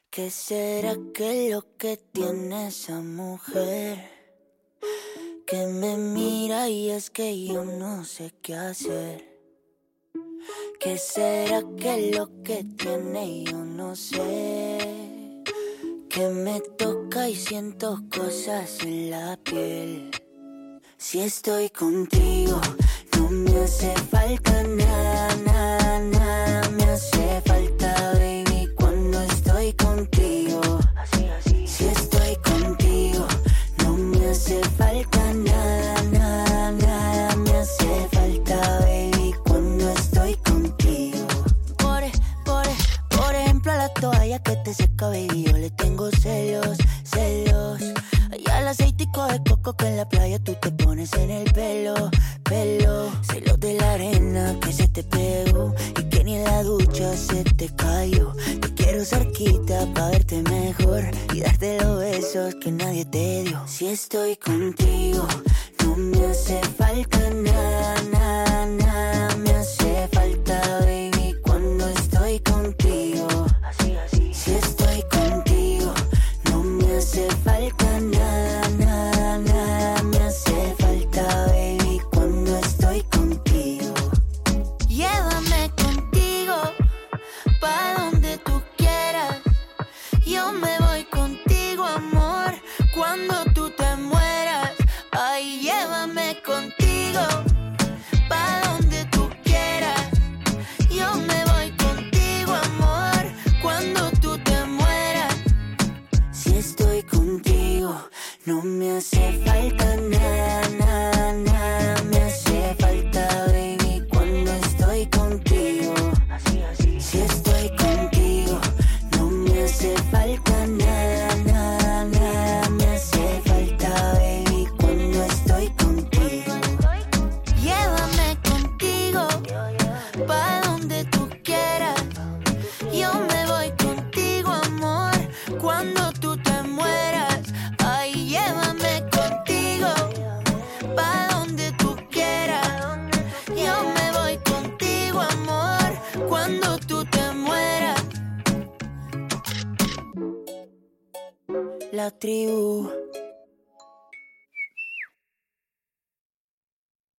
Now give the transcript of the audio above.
¿Qué será que lo que tiene esa mujer? Que me mira y es que yo no sé qué hacer. ¿Qué será que lo que tiene yo no sé? Que me toca y siento cosas en la piel. Si estoy contigo, no me hace falta nada, nada, nada me hace falta, baby, cuando estoy contigo. Si estoy contigo, no me hace falta nada, nada, nada me hace falta, baby, cuando estoy contigo. Por ejemplo, a la toalla que te seca, baby, yo le tengo celos, celos. Y al aceitico de coco que en la playa tú te pones en el pelo, pelo. Celos de la arena que se te pegó y que ni en la ducha se te cayó. Te quiero cerquita pa' verte mejor y darte los besos que nadie te dio. Si estoy contigo, no me hace falta nada, nada, nada me hace falta, baby, cuando estoy contigo. Si estoy contigo, no me hace falta nada, nada, nada me hace falta, baby, cuando estoy contigo. Llévame contigo, pa' donde tú quieras. Yo me voy contigo, amor, cuando tú te mueras. Ay, llévame contigo, pa' donde tú quieras. Yo me voy contigo, amor, cuando tú te mueras. Si estoy contigo, no me hace falta nada, nada, nada me hace falta, baby, cuando estoy contigo. Si estoy contigo, no me hace falta nada, nada, nada me hace falta, baby, cuando estoy contigo. Llévame contigo, pa' donde tú quieras. Yo me voy contigo, amor, cuando tú te mueras. Ay, llévame contigo, pa' donde tú quieras. Yo me voy contigo, amor, cuando tú te mueras. La tribu.